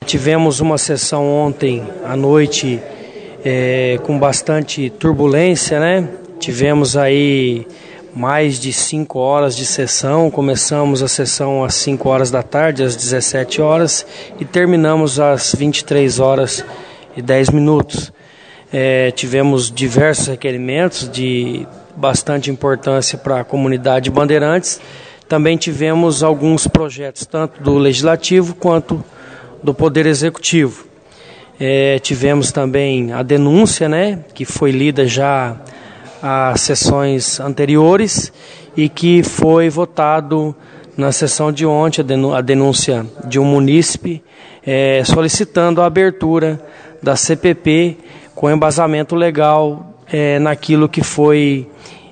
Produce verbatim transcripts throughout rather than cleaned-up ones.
tivemos uma sessão ontem à noite é, com bastante turbulência, né? Tivemos aí mais de cinco horas de sessão. Começamos a sessão às cinco horas da tarde, às dezessete horas, e terminamos às vinte e três horas e dez minutos. É, tivemos diversos requerimentos de bastante importância para a comunidade Bandeirantes. Também tivemos alguns projetos, tanto do Legislativo quanto do Poder Executivo. É, tivemos também a denúncia, né, que foi lida já às sessões anteriores e que foi votado na sessão de ontem, a denúncia de um munícipe é, solicitando a abertura da C P P com embasamento legal é, naquilo que foi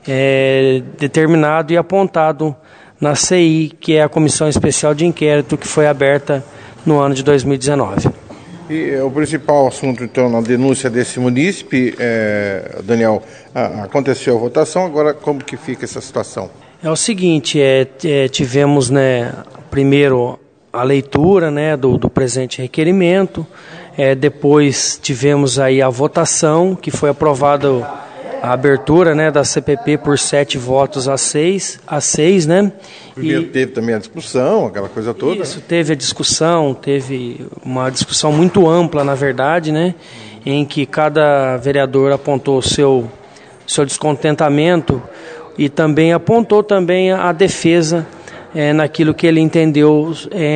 é, determinado e apontado na C I, que é a Comissão Especial de Inquérito, que foi aberta no ano de dois mil e dezenove. E o principal assunto, então, na denúncia desse munícipe, é, Daniel, a, aconteceu a votação, agora como que fica essa situação? É o seguinte, é, é, tivemos, né, primeiro a leitura, né, do, do presente requerimento, é, depois tivemos aí a votação, que foi aprovada a abertura, né, da C P P por sete votos a seis, a seis, né? Primeiro e teve também a discussão, aquela coisa toda. Isso, teve a discussão, teve uma discussão muito ampla, na verdade, né, em que cada vereador apontou o seu, seu descontentamento e também apontou também a defesa é, naquilo que ele entendeu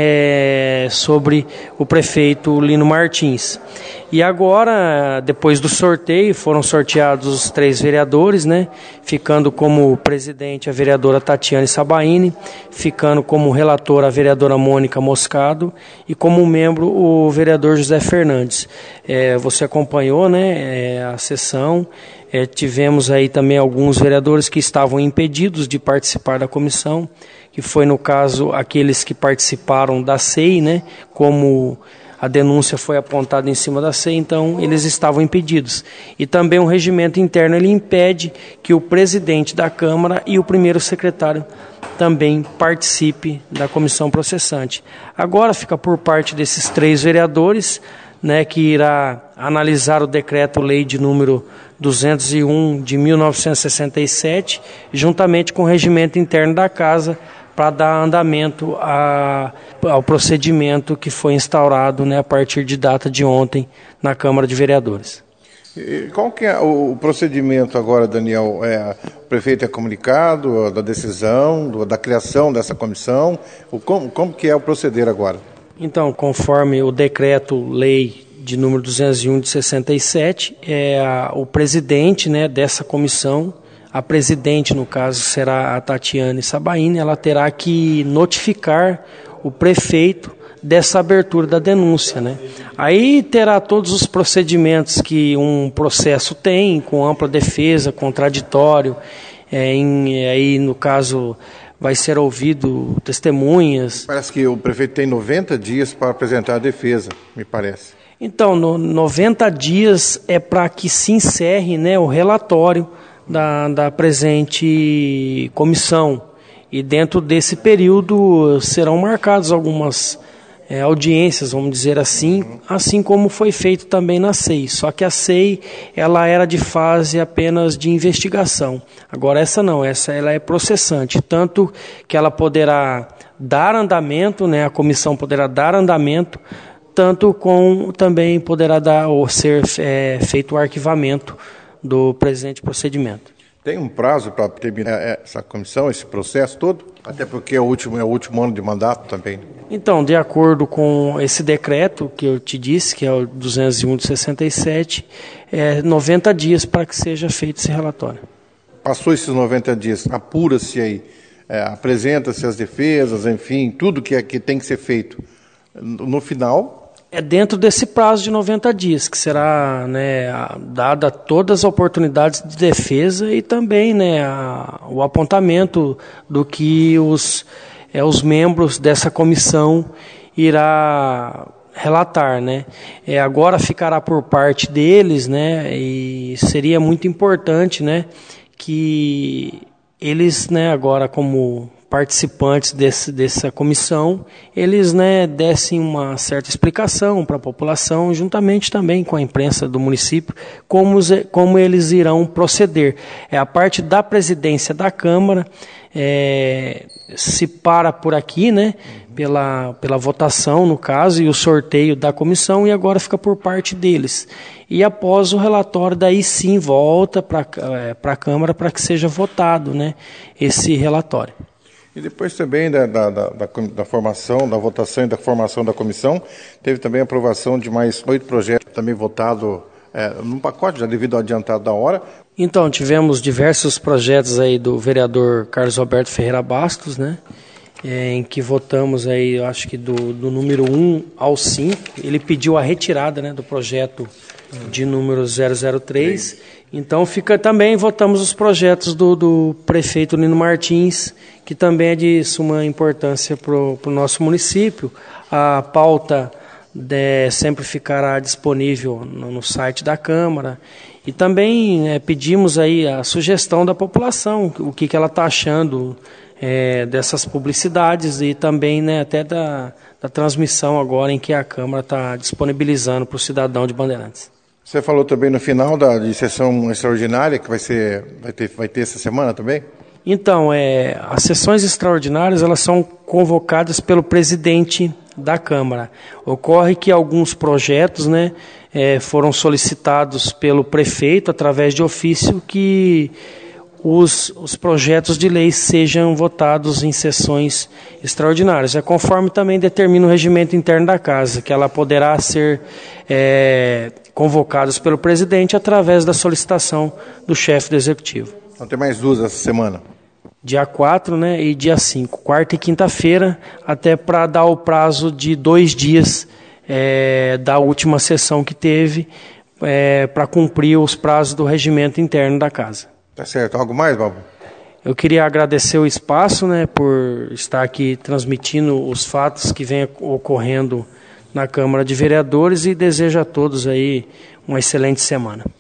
é, sobre o prefeito Lino Martins. E agora, depois do sorteio, foram sorteados os três vereadores, né? Ficando como presidente a vereadora Tatiane Sabaini, ficando como relatora a vereadora Mônica Moscado e como membro o vereador José Fernandes. É, você acompanhou, né, é, a sessão. É, tivemos aí também alguns vereadores que estavam impedidos de participar da comissão, que foi, no caso, aqueles que participaram da C E I, né, como a denúncia foi apontada em cima da C E I, então eles estavam impedidos. E também o regimento interno ele impede que o presidente da Câmara e o primeiro secretário também participe da comissão processante. Agora fica por parte desses três vereadores, né, que irá analisar o decreto-lei de número duzentos e um de mil novecentos e sessenta e sete, juntamente com o regimento interno da Casa, para dar andamento a, ao procedimento que foi instaurado, né, a partir de data de ontem na Câmara de Vereadores. E qual que é o procedimento agora, Daniel? É, o prefeito é comunicado da decisão, do, da criação dessa comissão? O, como, como que é o proceder agora? Então, conforme o decreto-lei de número duzentos e um de sessenta e sete, é a, o presidente, né, dessa comissão, a presidente, no caso, será a Tatiane Sabaini, ela terá que notificar o prefeito dessa abertura da denúncia, né? Aí terá todos os procedimentos que um processo tem, com ampla defesa, contraditório, é, em, aí no caso vai ser ouvido testemunhas. Parece que o prefeito tem noventa dias para apresentar a defesa, me parece. Então, no, noventa dias é para que se encerre, né, o relatório Da, da presente comissão, e dentro desse período serão marcadas algumas é, audiências, vamos dizer assim, assim como foi feito também na C E I, só que a C E I ela era de fase apenas de investigação, agora essa não, essa ela é processante, tanto que ela poderá dar andamento, né, a comissão poderá dar andamento, tanto com também poderá dar ou ser é, feito o arquivamento do presente procedimento. Tem um prazo para terminar essa comissão, esse processo todo? Até porque é o último, é o último ano de mandato também. Então, de acordo com esse decreto que eu te disse, que é o duzentos e um de sessenta e sete, é noventa dias para que seja feito esse relatório. Passou esses noventa dias, apura-se aí, é, apresenta-se as defesas, enfim, tudo que, é, que tem que ser feito. No, no final... É dentro desse prazo de noventa dias, que será, né, dada todas as oportunidades de defesa e também, né, a, o apontamento do que os, é, os membros dessa comissão irá relatar, né. É, agora ficará por parte deles, né, e seria muito importante, né, que eles, né, agora como participantes desse, dessa comissão, eles, né, dessem uma certa explicação para a população, juntamente também com a imprensa do município, como, como eles irão proceder. É a parte da presidência da Câmara, é, se para por aqui, né, pela, pela votação, no caso, e o sorteio da comissão, e agora fica por parte deles. E após o relatório, daí sim volta para é, para a Câmara para que seja votado, né, esse relatório. E depois também da, da, da, da, da formação, da votação e da formação da comissão, teve também a aprovação de mais oito projetos, também votado é, num pacote, já devido ao adiantado da hora. Então, tivemos diversos projetos aí do vereador Carlos Roberto Ferreira Bastos, né, é, em que votamos aí, eu acho que do, do número um ao cinco, ele pediu a retirada, né, do projeto de número zero zero três, então fica também, votamos os projetos do, do prefeito Nino Martins, que também é de suma importância para o nosso município. A pauta de, sempre ficará disponível no, no site da Câmara, e também é, pedimos aí a sugestão da população, o que, que ela está achando é, dessas publicidades, e também, né, até da, da transmissão agora em que a Câmara está disponibilizando para o cidadão de Bandeirantes. Você falou também no final da de sessão extraordinária, que vai, ser, vai, ter, vai ter essa semana também? Então, é, as sessões extraordinárias, elas são convocadas pelo presidente da Câmara. Ocorre que alguns projetos, né, é, foram solicitados pelo prefeito através de ofício que os, os projetos de lei sejam votados em sessões extraordinárias. É conforme também determina o regimento interno da Casa, que ela poderá ser é, convocados pelo presidente através da solicitação do chefe do Executivo. Então tem mais duas essa semana? Dia quatro, né, e dia cinco, quarta e quinta-feira, até para dar o prazo de dois dias é, da última sessão que teve, é, para cumprir os prazos do regimento interno da Casa. Tá certo. Algo mais, Babu? Eu queria agradecer o espaço, né, por estar aqui transmitindo os fatos que vêm ocorrendo na Câmara de Vereadores, e desejo a todos aí uma excelente semana.